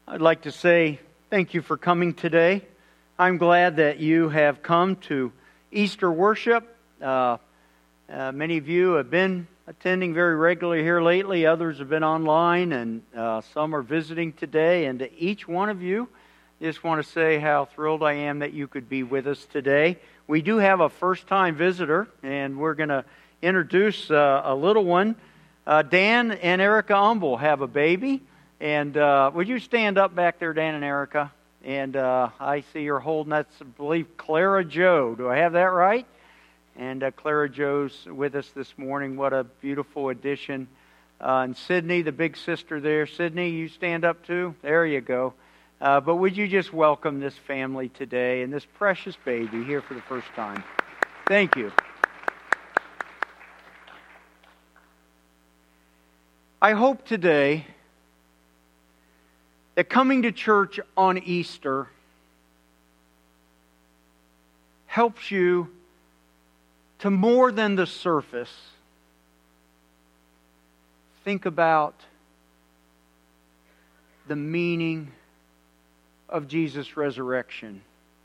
I'd like to say thank you for coming today. I'm glad that you have come to Easter worship. Many of you have been attending very regularly here lately. Others have been online, and some are visiting today. And to each one of you, I just want to say how thrilled I am that you could be with us today. We do have a first-time visitor, and we're going to introduce a little one. Dan and Erica Umble have a baby. And would you stand up back there, Dan and Erica? And I see you're holding, that's, I believe, Clara Jo. Do I have that right? And Clara Jo's with us this morning. What a beautiful addition. And Sydney, the big sister there. Sydney, you stand up too? There you go. But would you just welcome this family today and this precious baby here for the first time? Thank you. I hope today that coming to church on Easter helps you to more than the surface think about the meaning of Jesus' resurrection.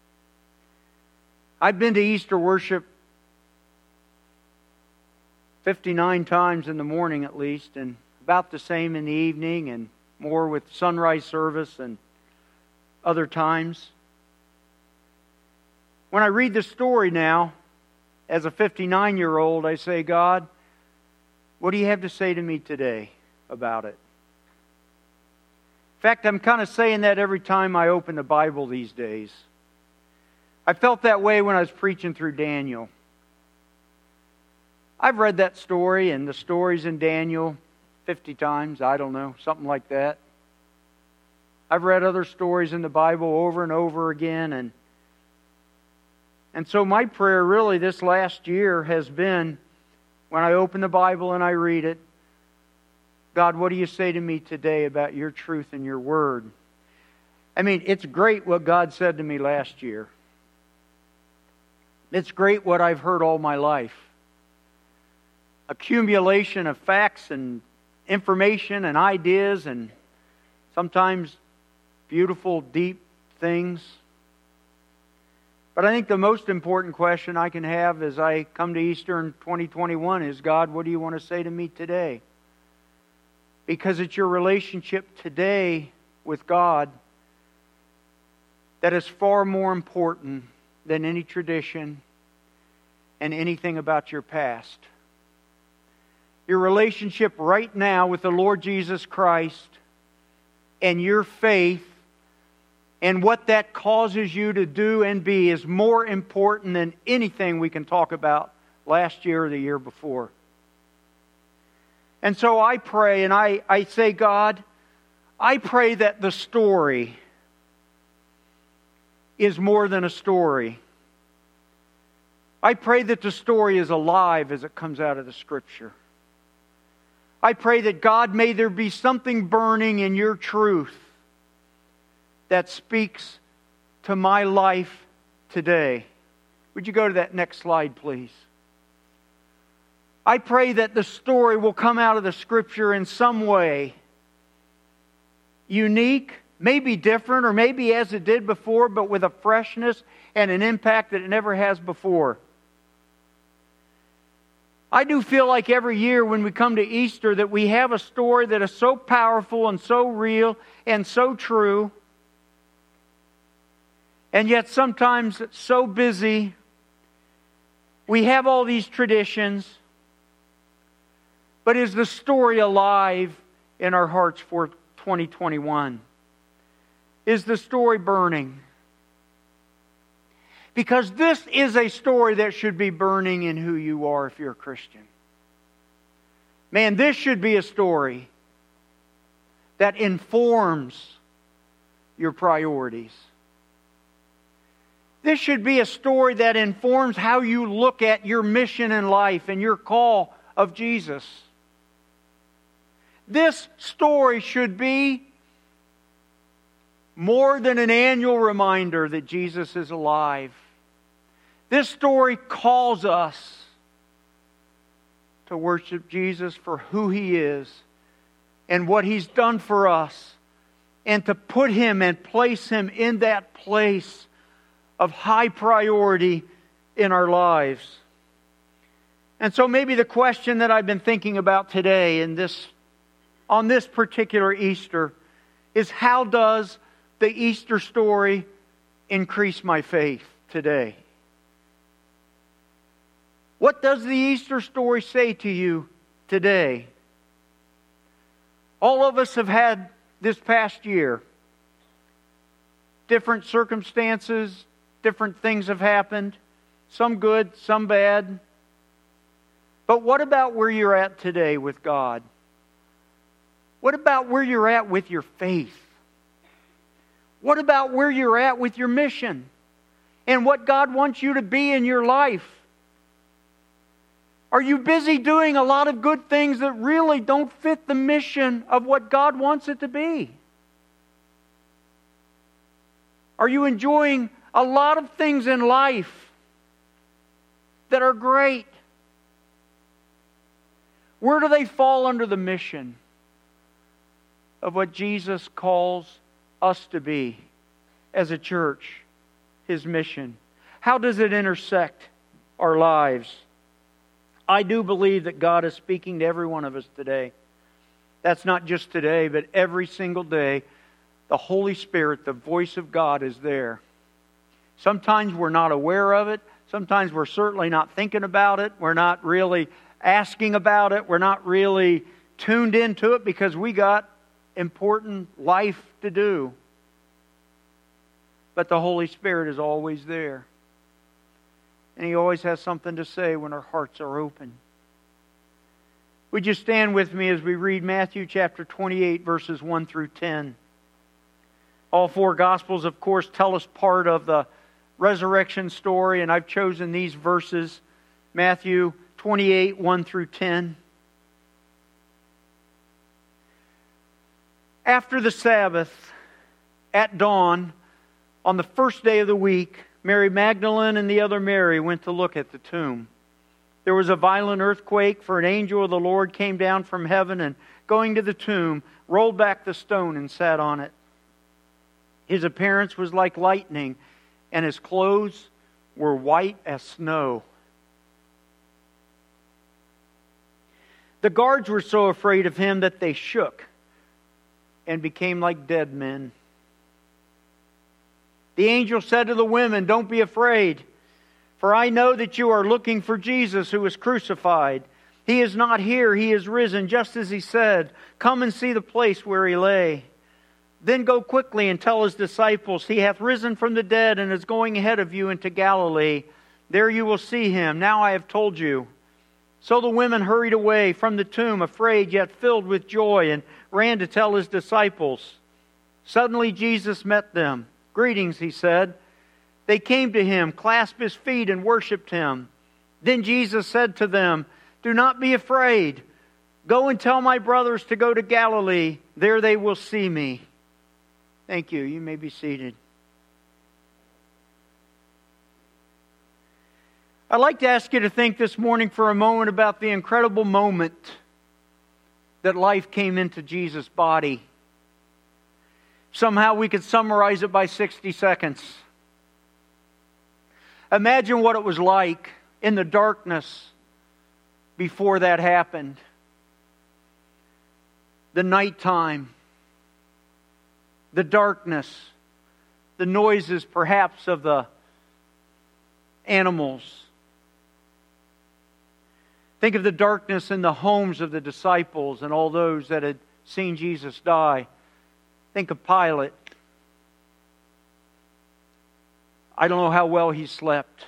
I've been to Easter worship 59 times in the morning at least, and about the same in the evening, and more with sunrise service and other times. When I read the story now, as a 59-year-old, I say, God, what do you have to say to me today about it? In fact, I'm kind of saying that every time I open the Bible these days. I felt that way when I was preaching through Daniel. I've read that story and the stories in Daniel 50 times, I don't know, something like that. I've read other stories in the Bible over and over again, and so my prayer really this last year has been, when I open the Bible and I read it, God, what do you say to me today about your truth and your word? I mean, it's great what God said to me last year. It's great what I've heard all my life. Accumulation of facts and information and ideas and sometimes beautiful, deep things. But I think the most important question I can have as I come to Easter in 2021 is, God, what do you want to say to me today? Because it's your relationship today with God that is far more important than any tradition and anything about your past. Your relationship right now with the Lord Jesus Christ and your faith and what that causes you to do and be is more important than anything we can talk about last year or the year before. And so I pray and I say, God, I pray that the story is more than a story. I pray that the story is alive as it comes out of the Scripture. I pray that, God, may there be something burning in your truth that speaks to my life today. Would you go to that next slide, please? I pray that the story will come out of the Scripture in some way unique, maybe different, or maybe as it did before, but with a freshness and an impact that it never has before. I do feel like every year when we come to Easter that we have a story that is so powerful and so real and so true, and yet sometimes so busy. We have all these traditions, but is the story alive in our hearts for 2021? Is the story burning? Because this is a story that should be burning in who you are if you're a Christian. Man, this should be a story that informs your priorities. This should be a story that informs how you look at your mission in life and your call of Jesus. This story should be more than an annual reminder that Jesus is alive. This story calls us to worship Jesus for who He is and what He's done for us and to put Him and place Him in that place of high priority in our lives. And so maybe the question that I've been thinking about today on this particular Easter is, how does the Easter story increase my faith today? What does the Easter story say to you today? All of us have had this past year different circumstances, different things have happened, some good, some bad. But what about where you're at today with God? What about where you're at with your faith? What about where you're at with your mission and what God wants you to be in your life? Are you busy doing a lot of good things that really don't fit the mission of what God wants it to be? Are you enjoying a lot of things in life that are great? Where do they fall under the mission of what Jesus calls us to be as a church, His mission? How does it intersect our lives? I do believe that God is speaking to every one of us today. That's not just today, but every single day. The Holy Spirit, the voice of God, is there. Sometimes we're not aware of it. Sometimes we're certainly not thinking about it. We're not really asking about it. We're not really tuned into it because we got important life to do. But the Holy Spirit is always there. And He always has something to say when our hearts are open. Would you stand with me as we read Matthew chapter 28, verses 1 through 10? All four Gospels, of course, tell us part of the resurrection story, and I've chosen these verses, Matthew 28, 1 through 10. After the Sabbath, at dawn, on the first day of the week, Mary Magdalene and the other Mary went to look at the tomb. There was a violent earthquake, for an angel of the Lord came down from heaven and, going to the tomb, rolled back the stone and sat on it. His appearance was like lightning, and His clothes were white as snow. The guards were so afraid of Him that they shook and became like dead men. The angel said to the women, "Don't be afraid, for I know that you are looking for Jesus who was crucified. He is not here, He is risen, just as He said. Come and see the place where He lay. Then go quickly and tell His disciples, He hath risen from the dead and is going ahead of you into Galilee. There you will see Him. Now I have told you." So the women hurried away from the tomb, afraid yet filled with joy, and ran to tell His disciples. Suddenly Jesus met them. "Greetings," He said. They came to Him, clasped His feet, and worshipped Him. Then Jesus said to them, "Do not be afraid. Go and tell my brothers to go to Galilee. There they will see me." Thank you. You may be seated. I'd like to ask you to think this morning for a moment about the incredible moment that life came into Jesus' body. Somehow we could summarize it by 60 seconds. Imagine what it was like in the darkness before that happened. The nighttime, the darkness, the noises perhaps of the animals. Think of the darkness in the homes of the disciples and all those that had seen Jesus die. Think of Pilate. I don't know how well he slept.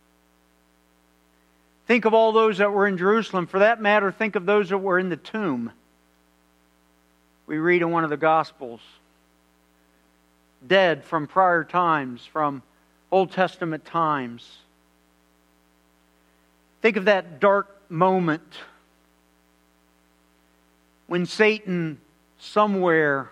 Think of all those that were in Jerusalem. For that matter, think of those that were in the tomb. We read in one of the Gospels. Dead from prior times, from Old Testament times. Think of that dark moment when Satan somewhere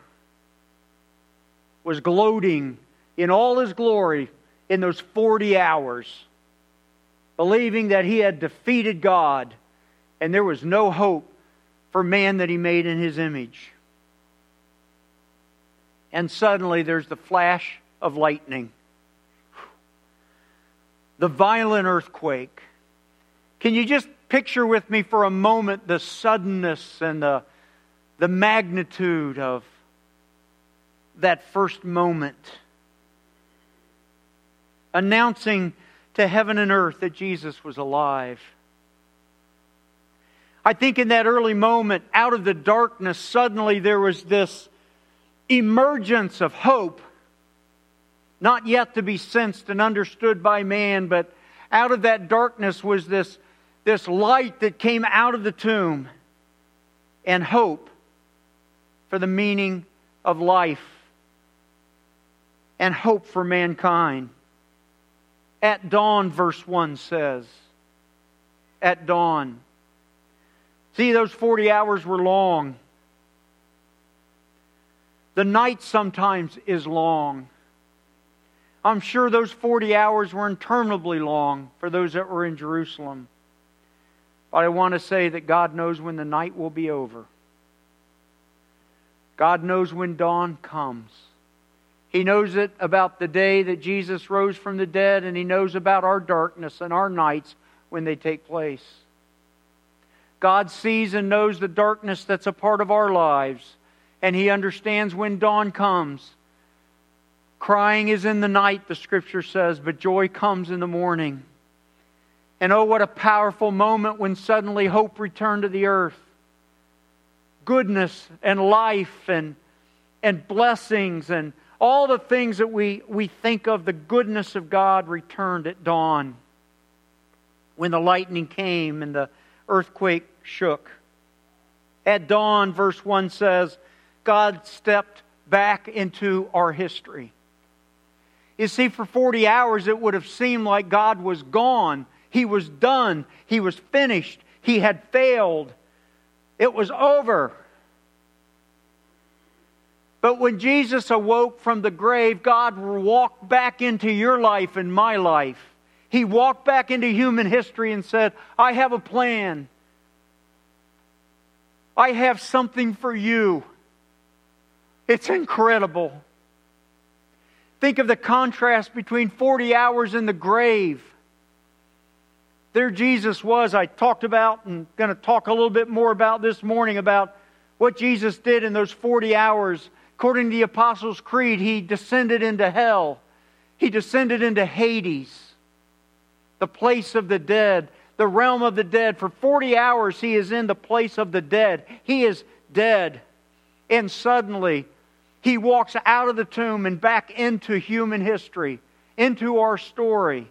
was gloating in all his glory in those 40 hours, believing that he had defeated God and there was no hope for man that he made in His image. And suddenly there's the flash of lightning. The violent earthquake. Can you just picture with me for a moment the suddenness and the magnitude of that first moment? Announcing to heaven and earth that Jesus was alive. I think in that early moment, out of the darkness, suddenly there was this emergence of hope, not yet to be sensed and understood by man, but out of that darkness was this light that came out of the tomb, and hope for the meaning of life, and hope for mankind. At dawn, verse 1 says, at dawn. See, those 40 hours were long. The night sometimes is long. I'm sure those 40 hours were interminably long for those that were in Jerusalem. But I want to say that God knows when the night will be over. God knows when dawn comes. He knows it about the day that Jesus rose from the dead, and He knows about our darkness and our nights when they take place. God sees and knows the darkness that's a part of our lives, and He understands when dawn comes. Crying is in the night, the Scripture says, but joy comes in the morning. And oh, what a powerful moment when suddenly hope returned to the earth. Goodness and life and blessings and all the things that we think of, the goodness of God returned at dawn. When the lightning came and the earthquake shook. At dawn, verse 1 says, God stepped back into our history. You see, for 40 hours it would have seemed like God was gone. He was done. He was finished. He had failed. It was over. But when Jesus awoke from the grave, God walked back into your life and my life. He walked back into human history and said, I have a plan. I have something for you. It's incredible. Think of the contrast between 40 hours in the grave. There Jesus was. I talked about and going to talk a little bit more about this morning about what Jesus did in those 40 hours. According to the Apostles' Creed, He descended into hell. He descended into Hades, the place of the dead, the realm of the dead. For 40 hours He is in the place of the dead. He is dead. And suddenly He walks out of the tomb and back into human history, into our story.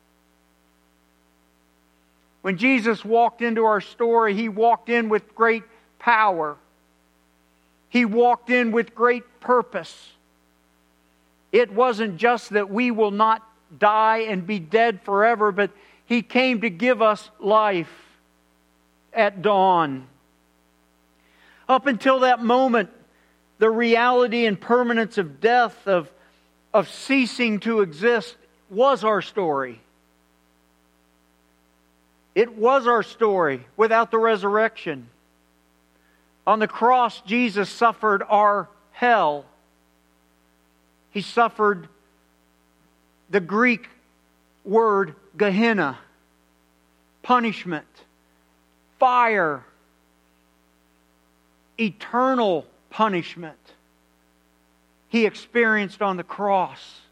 When Jesus walked into our story, He walked in with great power. He walked in with great purpose. It wasn't just that we will not die and be dead forever, but He came to give us life at dawn. Up until that moment, the reality and permanence of death, of ceasing to exist, was our story. It was our story without the resurrection. On the cross, Jesus suffered our hell. He suffered the Greek word Gehenna, punishment, fire, eternal punishment. He experienced on the cross.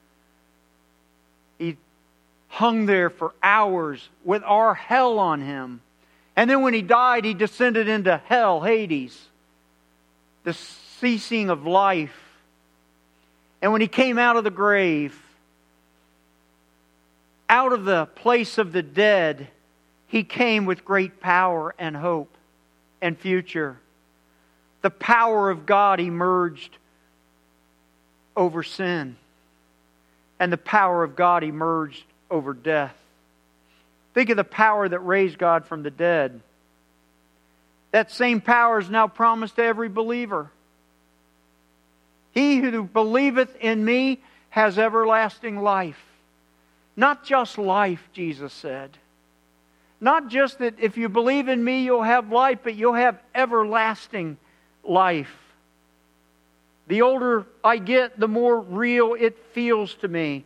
He hung there for hours with our hell on Him. And then when He died, He descended into hell, Hades, the ceasing of life. And when He came out of the grave, out of the place of the dead, He came with great power and hope and future. The power of God emerged over sin. And the power of God emerged over death. Think of the power that raised God from the dead. That same power is now promised to every believer. He who believeth in me has everlasting life. Not just life, Jesus said. Not just that if you believe in me you'll have life, but you'll have everlasting life. The older I get, the more real it feels to me.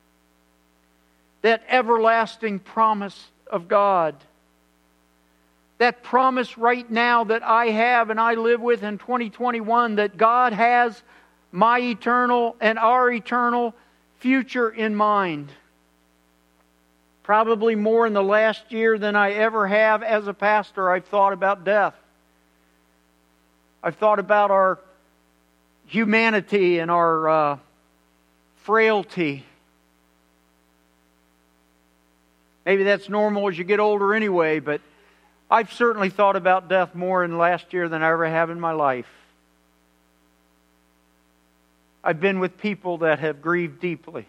That everlasting promise of God. That promise right now that I have and I live with in 2021, that God has my eternal and our eternal future in mind. Probably more in the last year than I ever have as a pastor, I've thought about death. I've thought about our humanity and our frailty. Maybe that's normal as you get older anyway, but I've certainly thought about death more in the last year than I ever have in my life. I've been with people that have grieved deeply.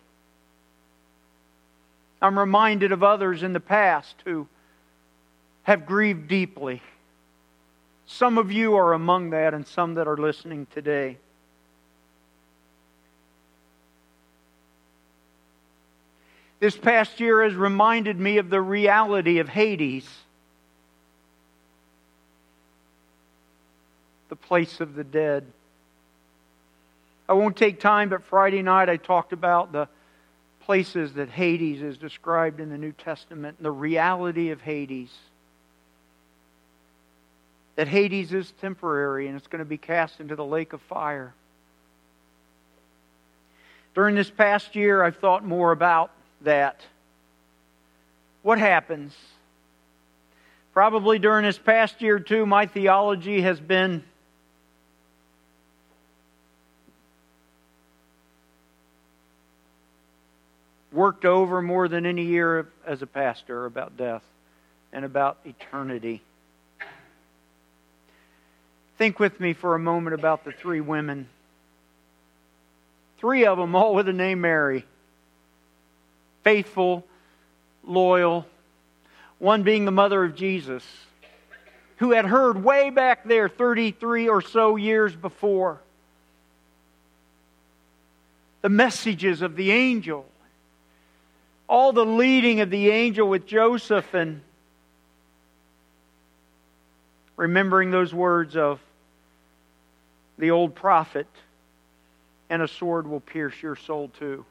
I'm reminded of others in the past who have grieved deeply. Some of you are among that, and some that are listening today. This past year has reminded me of the reality of Hades, the place of the dead. I won't take time, but Friday night I talked about the places that Hades is described in the New Testament, and the reality of Hades. That Hades is temporary and it's going to be cast into the lake of fire. During this past year, I've thought more about that. What happens? Probably during this past year too, my theology has been worked over more than any year as a pastor about death and about eternity. Think with me for a moment about the three women. Three of them, all with the name Mary. Faithful, loyal. One being the mother of Jesus, who had heard way back there 33 or so years before the messages of the angel. All the leading of the angel with Joseph, and remembering those words of the old prophet, and a sword will pierce your soul too.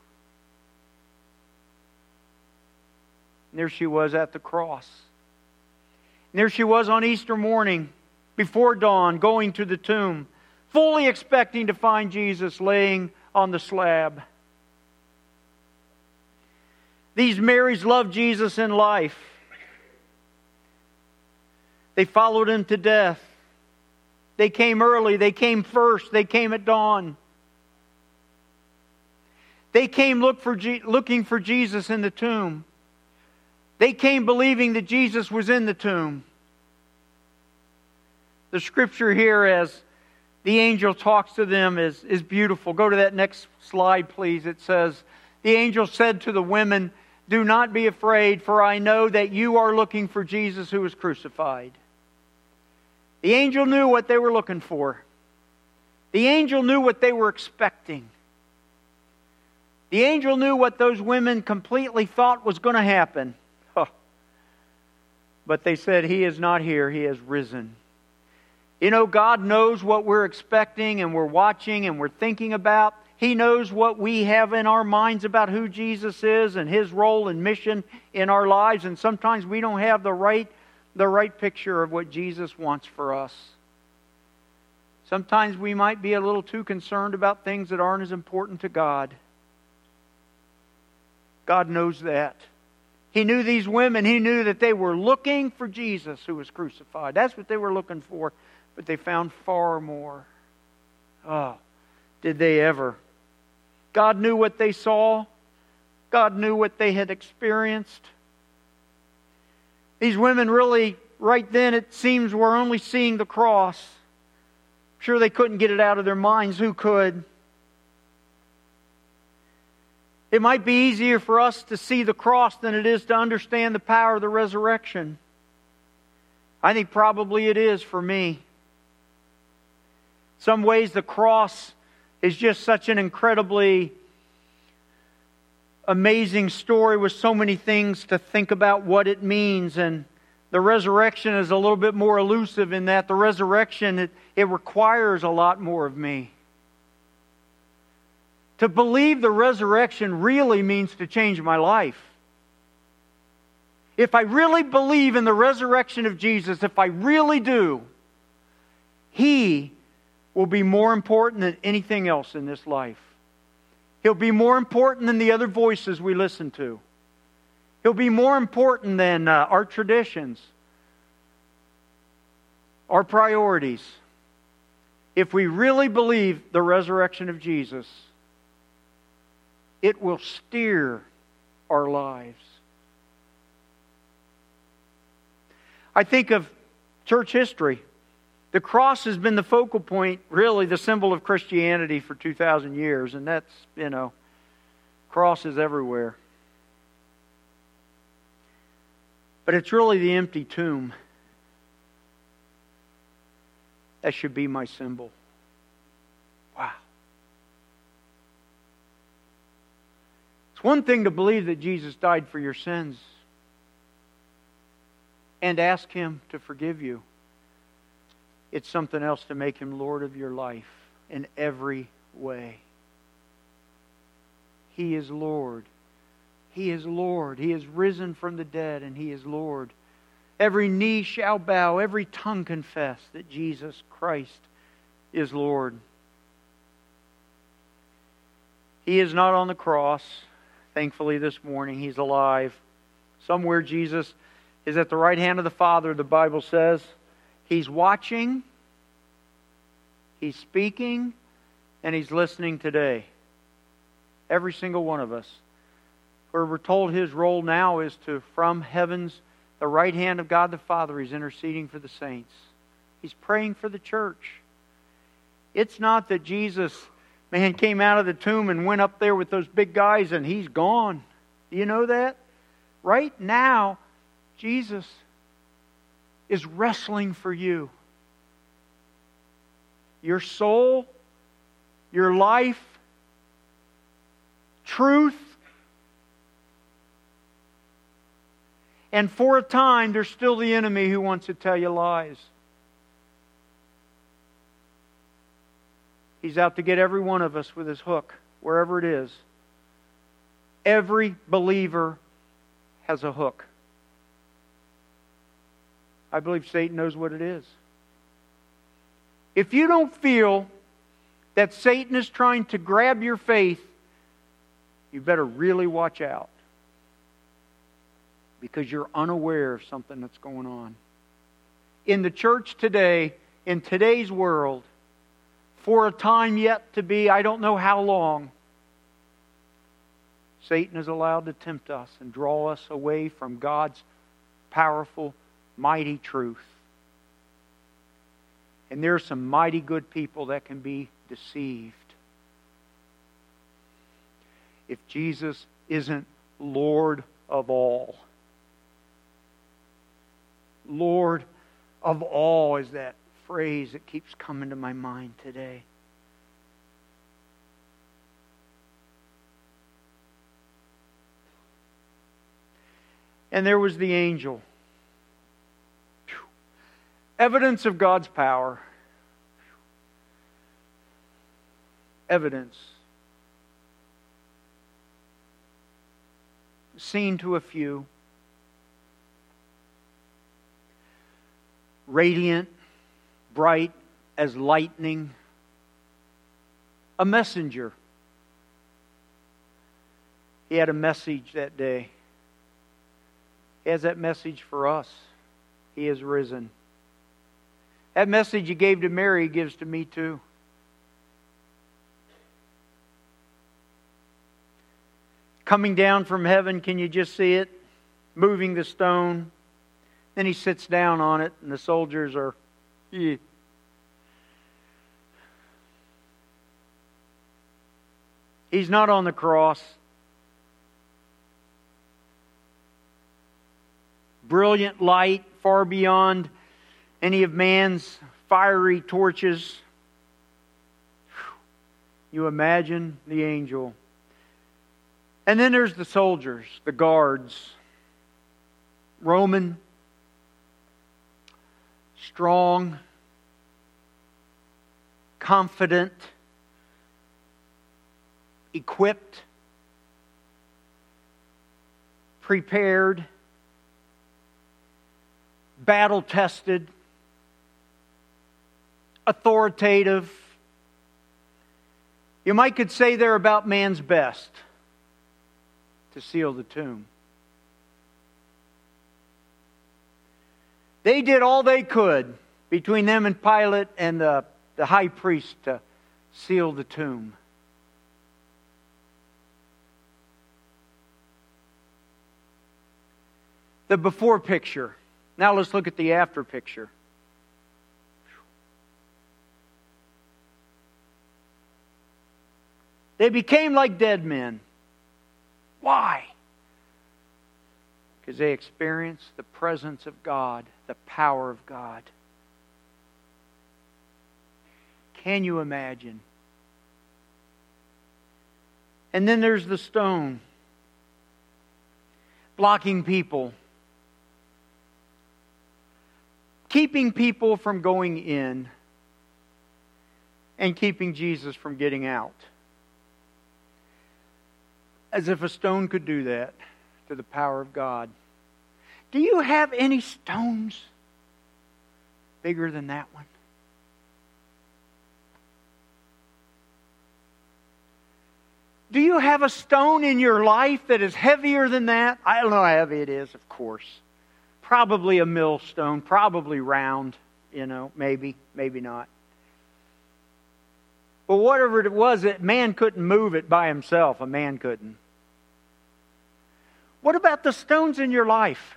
And there she was at the cross. And there she was on Easter morning, before dawn, going to the tomb, fully expecting to find Jesus laying on the slab. These Marys loved Jesus in life. They followed Him to death. They came early. They came first. They came at dawn. They came looking for Jesus in the tomb. They came believing that Jesus was in the tomb. The scripture here, as the angel talks to them, is beautiful. Go to that next slide, please. It says, the angel said to the women, "Do not be afraid, for I know that you are looking for Jesus who was crucified." The angel knew what they were looking for. The angel knew what they were expecting. The angel knew what those women completely thought was going to happen. But they said, "He is not here, He has risen." You know, God knows what we're expecting and we're watching and we're thinking about. He knows what we have in our minds about who Jesus is and His role and mission in our lives. And sometimes we don't have the right picture of what Jesus wants for us. Sometimes we might be a little too concerned about things that aren't as important to God. God knows that. He knew these women. He knew that they were looking for Jesus who was crucified. That's what they were looking for. But they found far more. Oh, did they ever? God knew what they saw. God knew what they had experienced. These women really, right then, it seems, were only seeing the cross. Sure, they couldn't get it out of their minds. Who could? It might be easier for us to see the cross than it is to understand the power of the resurrection. I think probably it is for me. Some ways the cross is just such an incredibly amazing story with so many things to think about what it means. And the resurrection is a little bit more elusive in that the resurrection, it requires a lot more of me. To believe the resurrection really means to change my life. If I really believe in the resurrection of Jesus, if I really do, He will be more important than anything else in this life. He'll be more important than the other voices we listen to. He'll be more important than our traditions, our priorities. If we really believe the resurrection of Jesus, it will steer our lives. I think of church history. The cross has been the focal point, really the symbol of Christianity for 2,000 years, and that's, crosses everywhere. But it's really the empty tomb that should be my symbol. Wow. It's one thing to believe that Jesus died for your sins and ask Him to forgive you. It's something else to make Him Lord of your life in every way. He is Lord. He is Lord. He is risen from the dead, and He is Lord. Every knee shall bow, every tongue confess that Jesus Christ is Lord. He is not on the cross. Thankfully this morning He's alive. Somewhere Jesus is at the right hand of the Father, the Bible says. He's watching, He's speaking, and He's listening today. Every single one of us. Where we're told His role now is to, from heaven's, the right hand of God the Father, He's interceding for the saints. He's praying for the church. It's not that Jesus, came out of the tomb and went up there with those big guys and He's gone. Do you know that? Right now, Jesus is wrestling for you. Your soul, your life, truth. And for a time, there's still the enemy who wants to tell you lies. He's out to get every one of us with his hook, wherever it is. Every believer has a hook. I believe Satan knows what it is. If you don't feel that Satan is trying to grab your faith, you better really watch out. Because you're unaware of something that's going on. In the church today, in today's world, for a time yet to be, I don't know how long, Satan is allowed to tempt us and draw us away from God's powerful, mighty truth. And there are some mighty good people that can be deceived. If Jesus isn't Lord of all. Lord of all is that phrase that keeps coming to my mind today. And there was the angel. Evidence of God's power. Evidence. Seen to a few. Radiant, bright as lightning. A messenger. He had a message that day. He has that message for us. He is risen. That message He gave to Mary, He gives to me too. Coming down from heaven, can you just see it? Moving the stone. Then He sits down on it, and the soldiers are... He's not on the cross. Brilliant light, far beyond any of man's fiery torches. You imagine the angel. And then there's the soldiers, the guards. Roman, strong, confident, equipped, prepared, battle-tested, authoritative. You might could say they're about man's best to seal the tomb. They did all they could between them and Pilate and the high priest to seal the tomb. The before picture. Now let's look at the after picture. They became like dead men. Why? Because they experienced the presence of God, the power of God. Can you imagine? And then there's the stone, blocking people, keeping people from going in, and keeping Jesus from getting out. As if a stone could do that to the power of God. Do you have any stones bigger than that one? Do you have a stone in your life that is heavier than that? I don't know how heavy it is, of course. Probably a millstone, probably round, maybe not. But whatever it was, man couldn't move it by himself. A man couldn't. What about the stones in your life?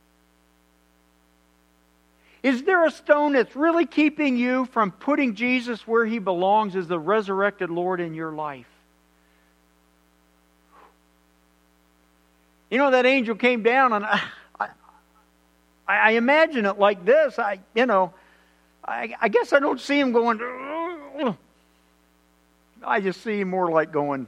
Is there a stone that's really keeping you from putting Jesus where He belongs as the resurrected Lord in your life? That angel came down, and I imagine it like this. I guess I don't see him going. I just see him more like going.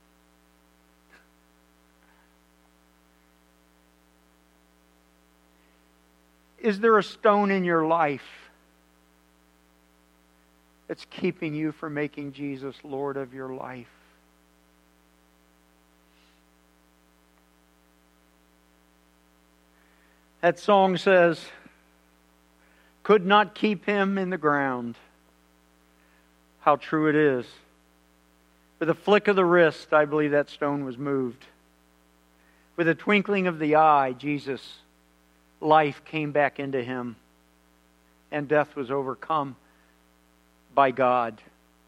Is there a stone in your life that's keeping you from making Jesus Lord of your life? That song says, could not keep him in the ground. How true it is. With a flick of the wrist, I believe that stone was moved. With a twinkling of the eye, Jesus' life came back into him, and death was overcome by God.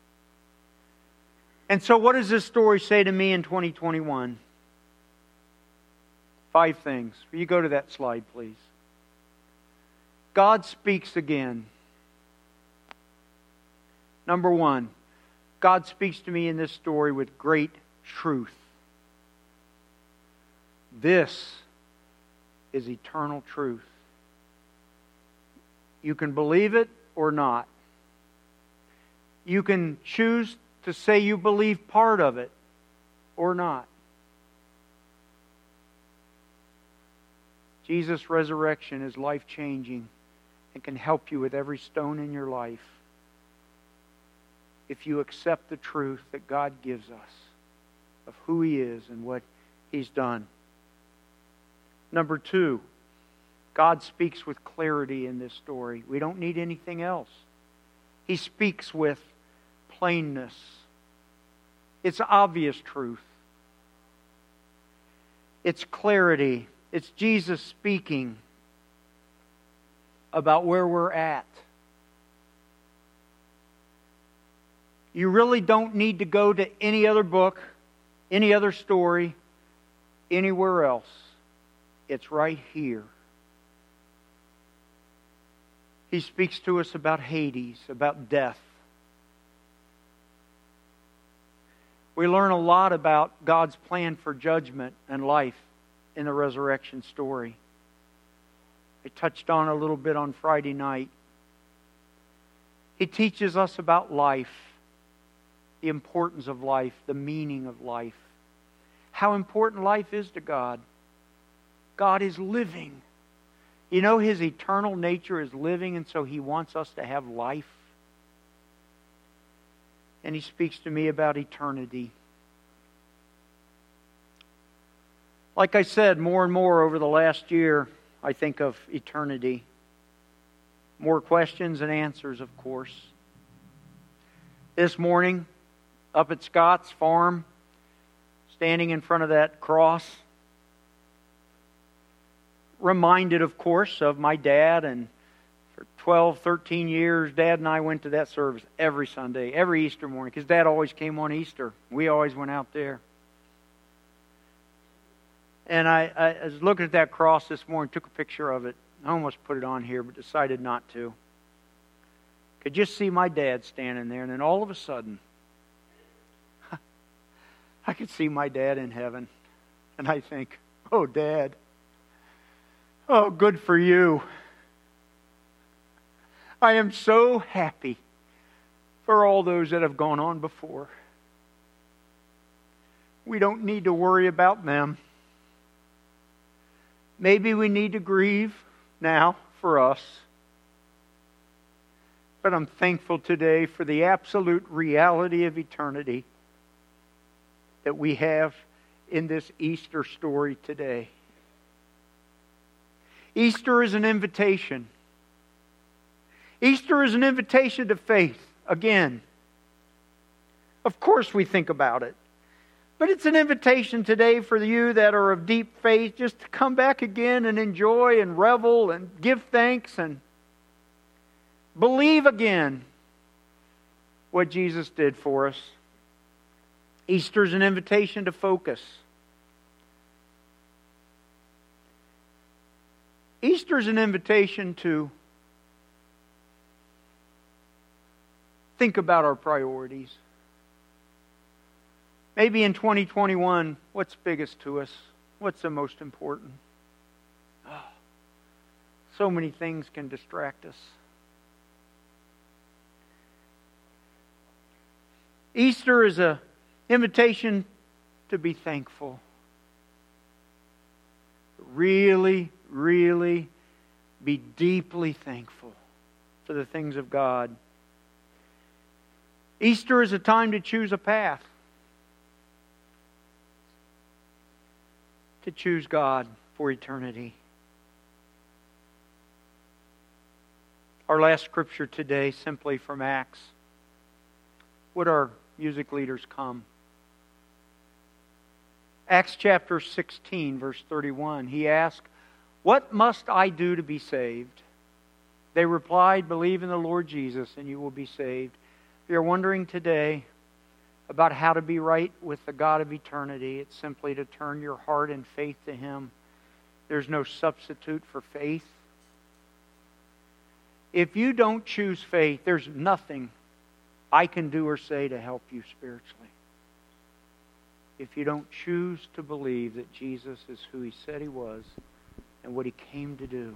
And so what does this story say to me in 2021? 5 things. Will you go to that slide, please? God speaks again. Number 1, God speaks to me in this story with great truth. This is eternal truth. You can believe it or not. You can choose to say you believe part of it or not. Jesus' resurrection is life-changing and can help you with every stone in your life if you accept the truth that God gives us of who He is and what He's done. Number 2, God speaks with clarity in this story. We don't need anything else. He speaks with plainness. It's obvious truth. It's clarity. It's Jesus speaking about where we're at. You really don't need to go to any other book, any other story, anywhere else. It's right here. He speaks to us about Hades, about death. We learn a lot about God's plan for judgment and life in the resurrection story. I touched on a little bit on Friday night. He teaches us about life, the importance of life, the meaning of life, how important life is to God. God is living. His eternal nature is living, and so He wants us to have life. And He speaks to me about eternity. Like I said, more and more over the last year, I think of eternity. More questions and answers, of course. This morning, up at Scott's farm, standing in front of that cross, reminded, of course, of my dad. And for 12, 13 years, Dad and I went to that service every Sunday, every Easter morning, because Dad always came on Easter. We always went out there. And I was looking at that cross this morning, took a picture of it. I almost put it on here, but decided not to. Could just see my dad standing there, and then all of a sudden, I could see my dad in heaven. And I think, oh, Dad, oh, good for you. I am so happy for all those that have gone on before. We don't need to worry about them. Maybe we need to grieve now for us. But I'm thankful today for the absolute reality of eternity that we have in this Easter story today. Easter is an invitation. Easter is an invitation to faith. Again, of course we think about it. But it's an invitation today for you that are of deep faith just to come back again and enjoy and revel and give thanks and believe again what Jesus did for us. Easter is an invitation to focus. Easter is an invitation to think about our priorities. Maybe in 2021, what's biggest to us? What's the most important? Oh, so many things can distract us. Easter is an invitation to be thankful. Really, really be deeply thankful for the things of God. Easter is a time to choose a path. To choose God for eternity. Our last scripture today, simply from Acts. Would our music leaders come? Acts chapter 16, verse 31. He asked, "What must I do to be saved?" They replied, "Believe in the Lord Jesus and you will be saved." If you're wondering today about how to be right with the God of eternity, it's simply to turn your heart in faith to Him. There's no substitute for faith. If you don't choose faith, there's nothing I can do or say to help you spiritually. If you don't choose to believe that Jesus is who He said He was and what He came to do.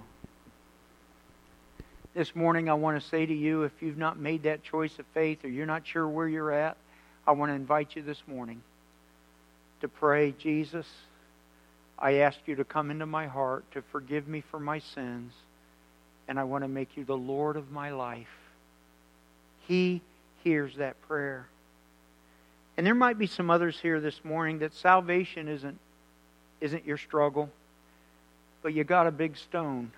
This morning I want to say to you, if you've not made that choice of faith or you're not sure where you're at, I want to invite you this morning to pray, Jesus, I ask you to come into my heart, to forgive me for my sins, and I want to make you the Lord of my life. He hears that prayer. And there might be some others here this morning that salvation isn't your struggle, but you got a big stone.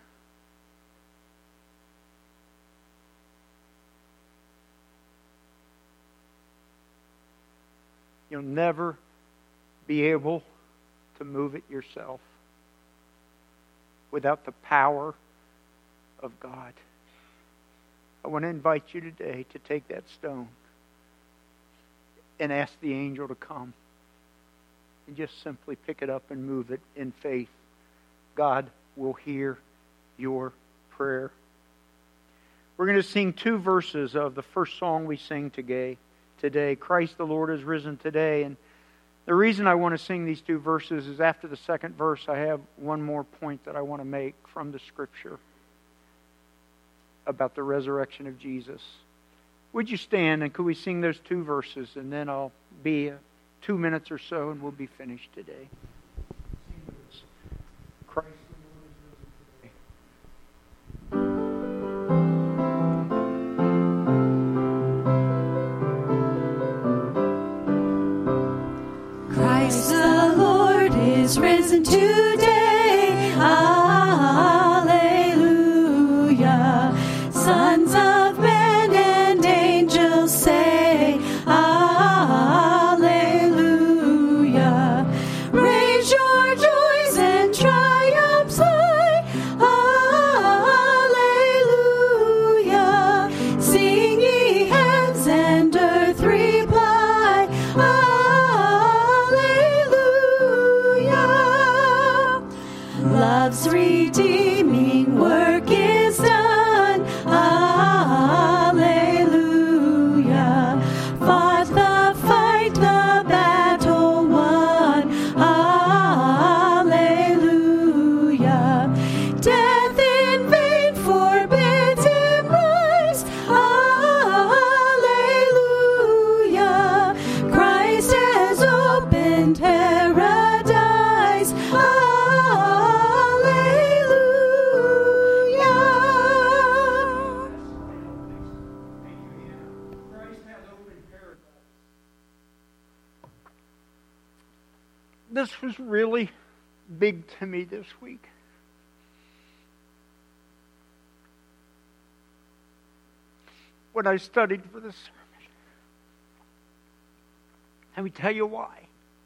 You'll never be able to move it yourself without the power of God. I want to invite you today to take that stone and ask the angel to come and just simply pick it up and move it in faith. God will hear your prayer. We're going to sing two verses of the first song we sing today. Christ the Lord is risen today. And the reason I want to sing these two verses is after the second verse I have one more point that I want to make from the Scripture about the resurrection of Jesus. Would you stand and could we sing those two verses, and then I'll be 2 minutes or so and we'll be finished today. Christ the Lord is risen today. Christ the Lord is is risen today. Alleluia. Sons of men and angels say, Alleluia. Raise your joys and triumphs high. Alleluia. Sing ye heavens and earth reply. Alleluia. Love's redeeming work is done. Alleluia. Fought the fight, the battle won. Alleluia. Death in vain forbids him rise. Alleluia. Christ has opened paradise. Alleluia. This was really big to me this week. When I studied for this sermon. Let me tell you why.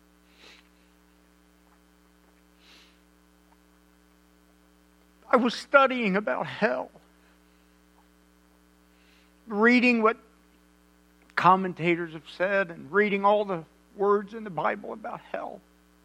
I was studying about hell. Reading what commentators have said and reading all the words in the Bible about hell.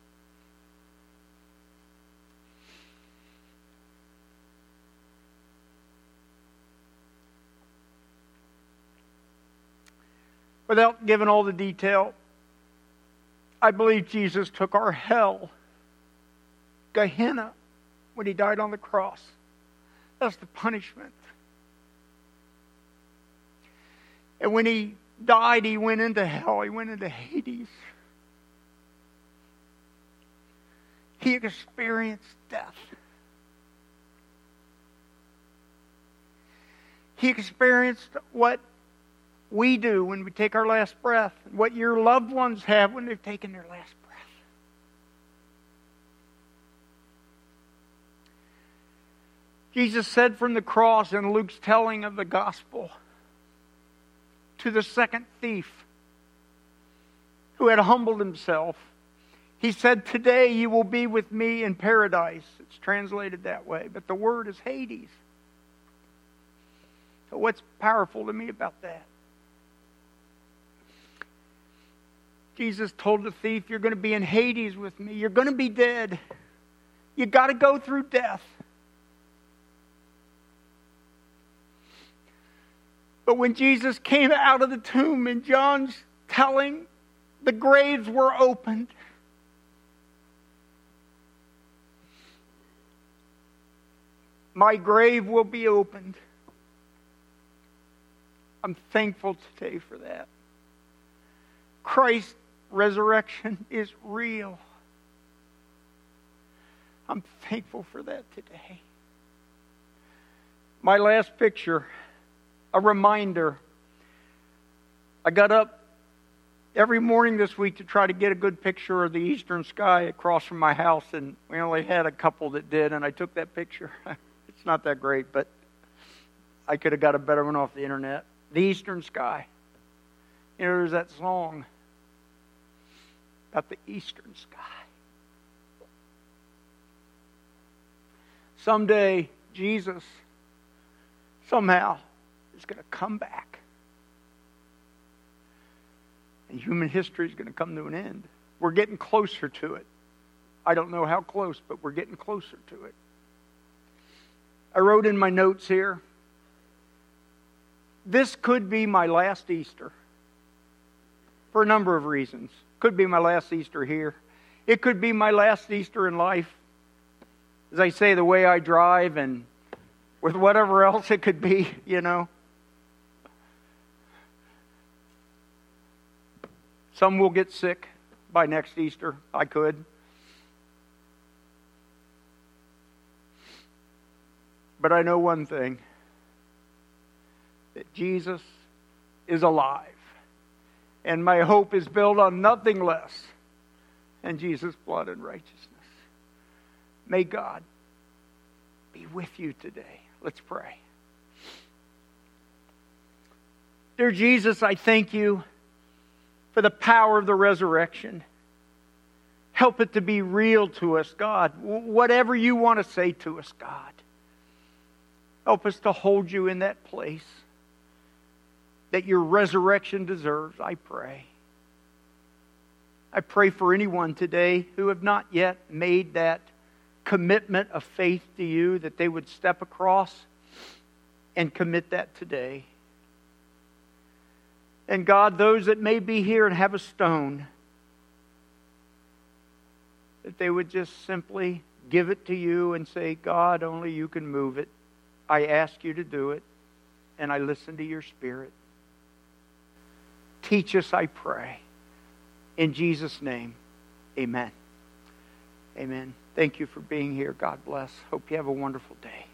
Without giving all the detail, I believe Jesus took our hell, Gehenna, when He died on the cross. That's the punishment. And when He died, He went into hell. He went into Hades. He experienced death. He experienced what we do when we take our last breath, what your loved ones have when they've taken their last breath. Jesus said from the cross in Luke's telling of the gospel to the second thief who had humbled himself, He said, "Today you will be with me in paradise." It's translated that way, but the word is Hades. So what's powerful to me about that? Jesus told the thief, "You're going to be in Hades with me. You're going to be dead. You got to go through death." But when Jesus came out of the tomb, in John's telling, the graves were opened. My grave will be opened. I'm thankful today for that. Christ's resurrection is real. I'm thankful for that today. My last picture, a reminder. I got up every morning this week to try to get a good picture of the eastern sky across from my house, and we only had a couple that did, and I took that picture. It's not that great, but I could have got a better one off the internet. The eastern sky. You know, there's that song about the eastern sky. Someday, Jesus, somehow, is going to come back. And human history is going to come to an end. We're getting closer to it. I don't know how close, but we're getting closer to it. I wrote in my notes here, this could be my last Easter. For a number of reasons. Could be my last Easter here. It could be my last Easter in life. As I say, the way I drive and with whatever else it could be, you know. Some will get sick by next Easter. I could. But I know one thing. That Jesus is alive. And my hope is built on nothing less than Jesus' blood and righteousness. May God be with you today. Let's pray. Dear Jesus, I thank you for the power of the resurrection. Help it to be real to us, God. Whatever you want to say to us, God. Help us to hold you in that place that your resurrection deserves, I pray. I pray for anyone today who have not yet made that commitment of faith to you, that they would step across and commit that today. And God, those that may be here and have a stone, that they would just simply give it to you and say, God, only you can move it. I ask you to do it, and I listen to your Spirit. Teach us, I pray. In Jesus' name, amen. Amen. Thank you for being here. God bless. Hope you have a wonderful day.